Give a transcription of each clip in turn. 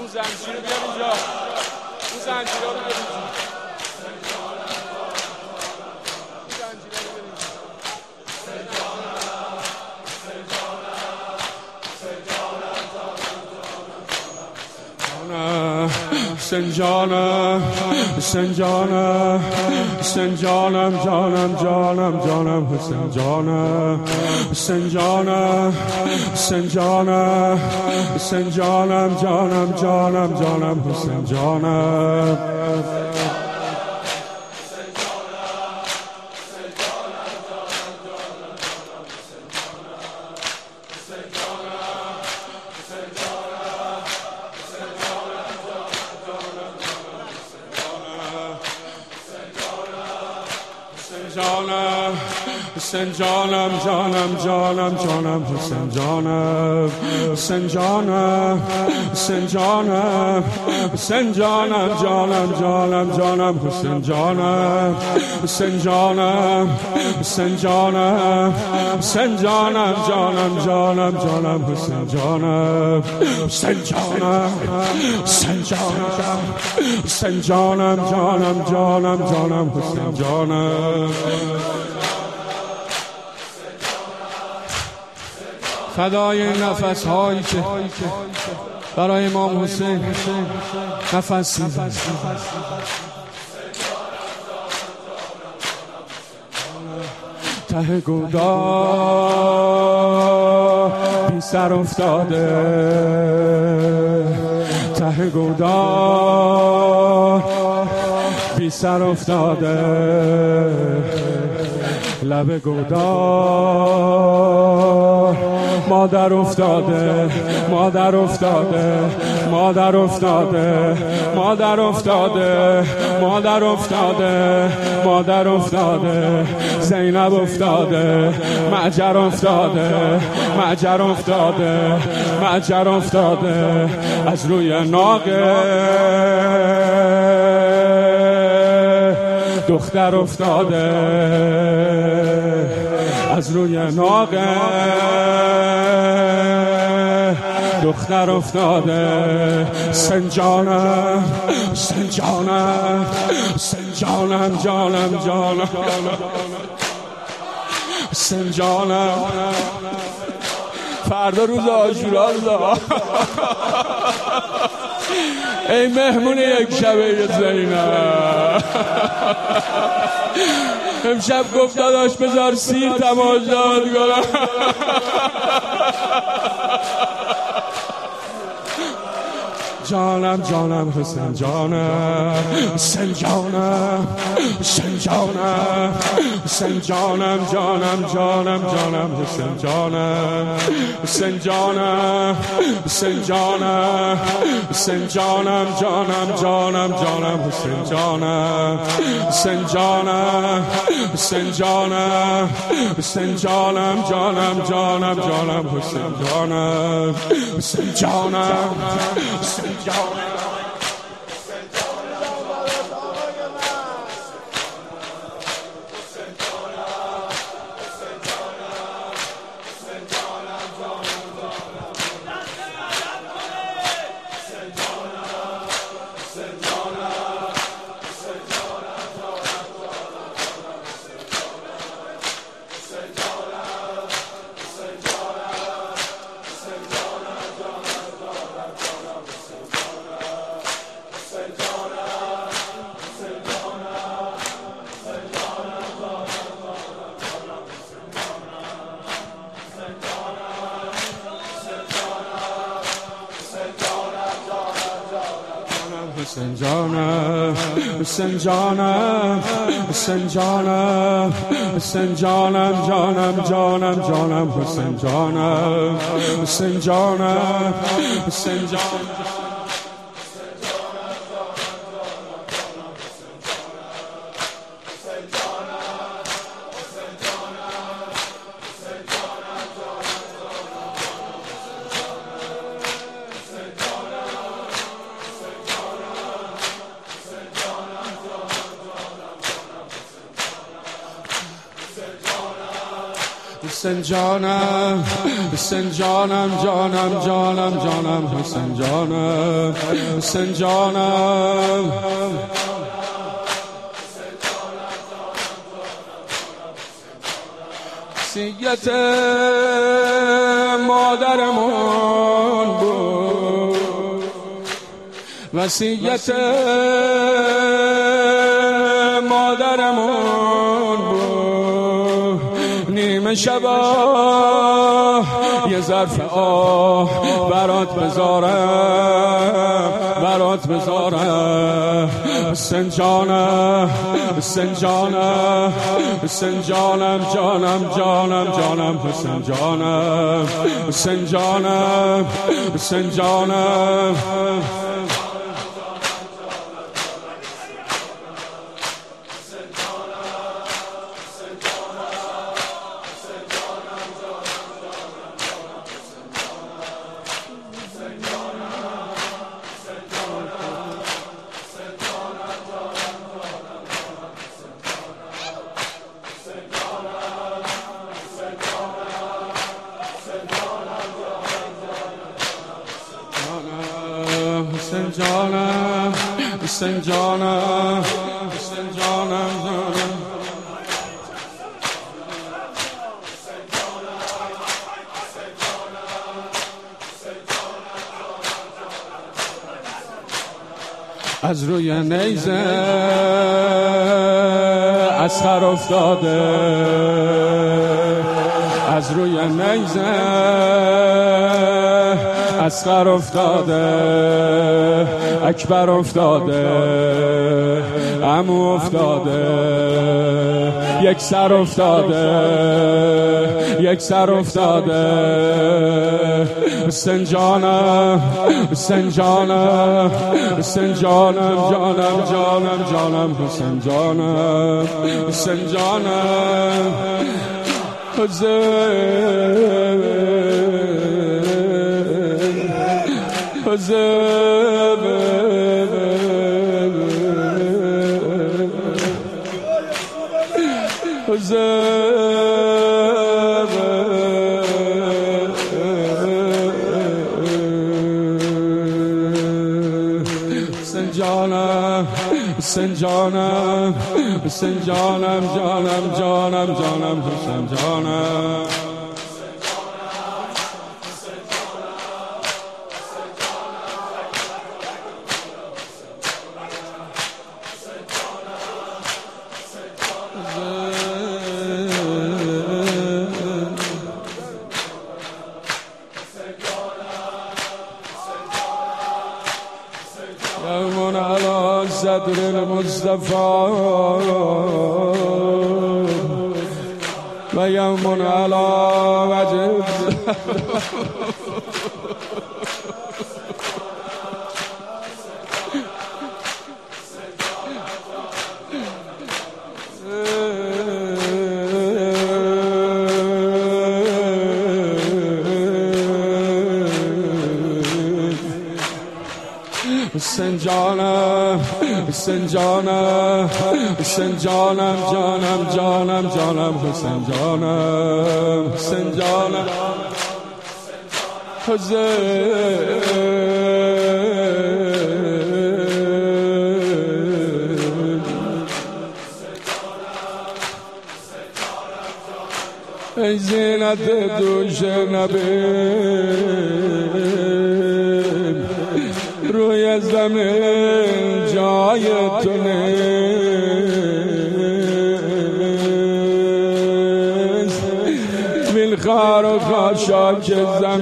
زنجیر رو بیار اینجا، اون زنجیر رو بیار اینجا. سنجانم سنجانم سنجانم جانم جانم جانم حسین جانم سنجانم سنجانم سنجانم جانم جانم جانم حسین جانم سنجانم جانم جانم جانم حسین جانم سنجانم سنجانم سنجانم جانم جانم جانم حسین جانم سنجانم سنجانم سنجانم جانم جانم جانم حسین جانم سنجانم سنجانم سنجانم جانم جانم جانم حسین جانم فدای نفس هایی که برای امام حسین نفس می‌زنه. ته گودال بی سر افتاده، ته گودال بی سر افتاده، لب گودال مادر افتاده، مادر افتاده، مادر افتاده، مادر افتاده، مادر افتاده، مادر افتاده، زینب افتاده، معجر افتاده، معجر افتاده، معجر افتاده، از روی ناقه دختر افتاده، از روی ناقه دختر افتاده. سنجانم سنجانم سنجانم جانم جانم سنجانم. فردا روز عاشورا ای مهمون یک شبه زینب، امشب گفت داداش بذار سیر تماشا کنم. جانم جانم حسین جانم سنجانم سنجانم سنجانم جانم جانم جانم حسین جانم سنجانم سنجانم سنجانم جانم جانم جانم حسین جانم سنجانم سنجانم سنجانم جانم جانم جانم حسین جانم سنجانم سنجانم سنجانم سنجانم سنجانم جانم جانم جانم حسین جانم سنجانم سنجانم. حسین جانم حسین جانم جانم جانم جانم حسین جانم حسین جانم وصیت مادرمون بود وصیت مادرمون بود نیمه شبا یه ظرف آه برات بذارم حسین جانم حسین جانم حسین جانم جانم جانم جانم حسین جانم حسین جانم حسین جانم حسین جانم حسین جانم حسین جانم جانم از روی نیزه اصغر افتاده از روی نیزه اصغر افتاده اکبر افتاده عمو افتاده یک سر افتاده حسین جانم حسین جانم حسین جانم جانم جانم جانم حسین جانم حسین جانم حسین جانم حسین جانم جانم جانم جانم حسین جانم يوم على صدر المصطفى ويوم على وجه حسین جانم حسین جانم حسین جانم جانم جانم جانم حسین جانم حسین جانم ای زینت دوش نبی روی زمین جای تو نیست وین خار و خاشاک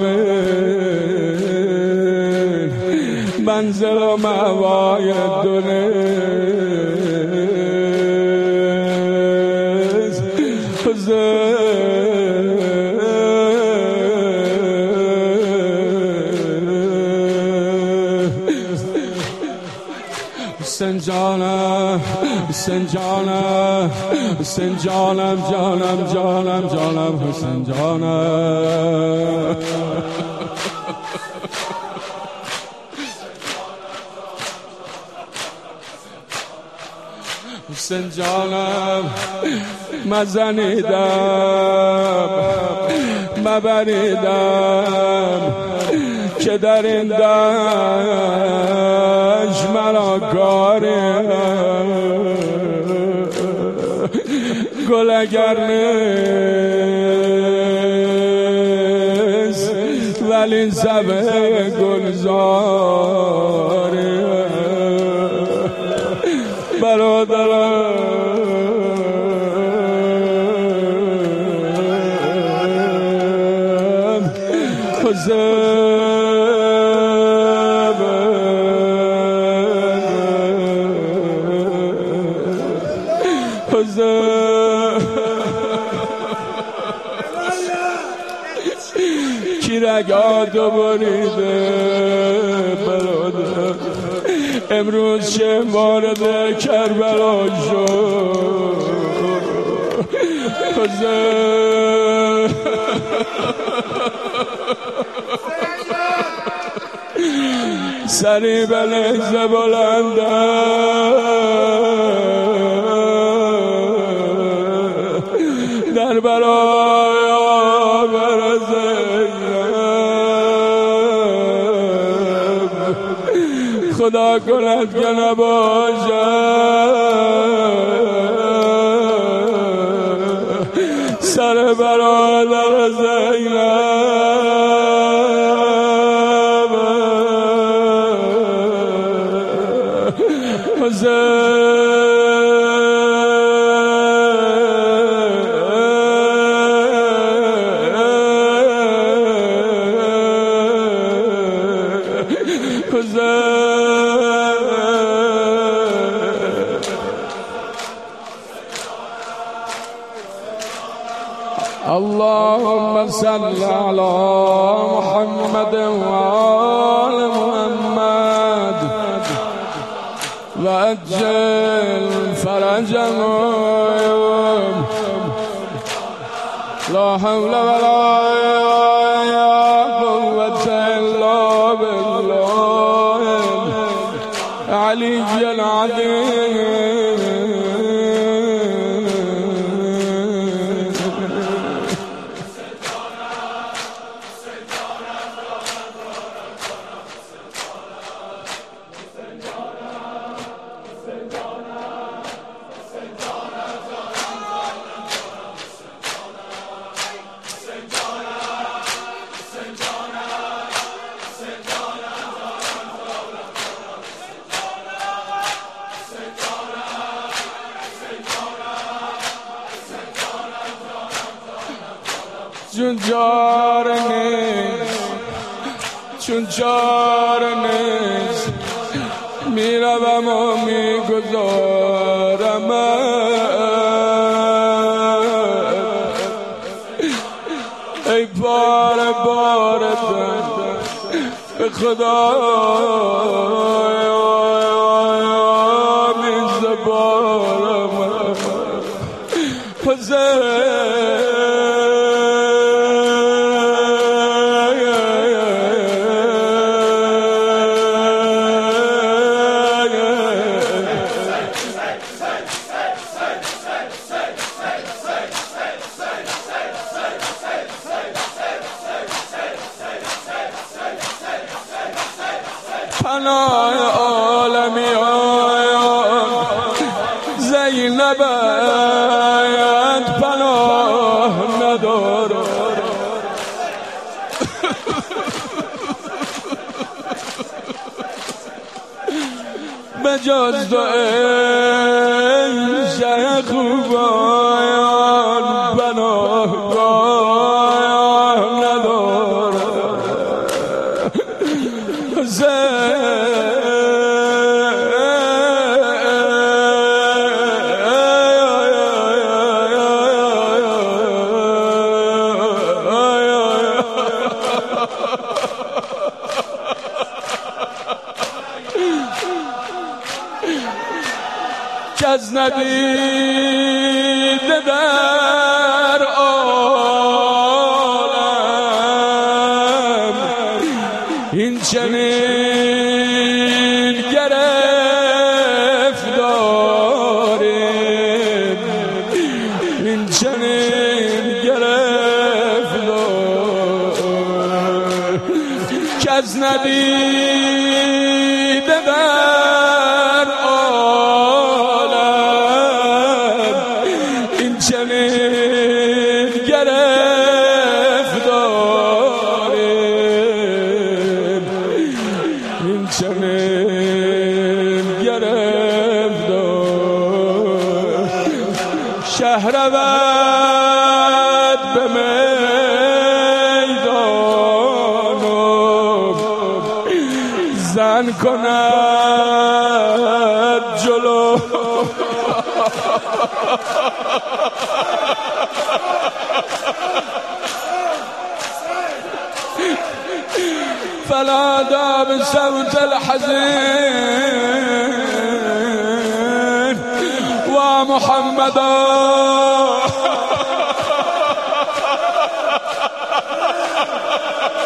زمین منزل و مأوای تو نیست حسین جانم حسین جانم حسین جانم جانم جانم جانم حسین جانم حسین جانم مزنیدم مبریدم که در این دشت مرا گاریم گل اگر نیست ولی زبه گلزاریم برادرم کی رگاتو بریده برادر امروز چه وارد کربلا شد سری به لحظه بلنده در برای آبر زینب خدا کند که نباشد سر برادر اللهم صل على محمد وآل محمد وأجل فرجهم لا حول ولا قوة إلا بالله العلي العظيم چون جار نیست میروم و میگذارم ای بار به خدا میزبارم پناه عالمی زینب پناه نداره به جز تو ای شه خوبان پناه نداره کس ندیده در عالم این چنین گرفتاری چنین گرفتار شهرود به میدان زن کند جلو فنادى بصوت الحزين ومحمدا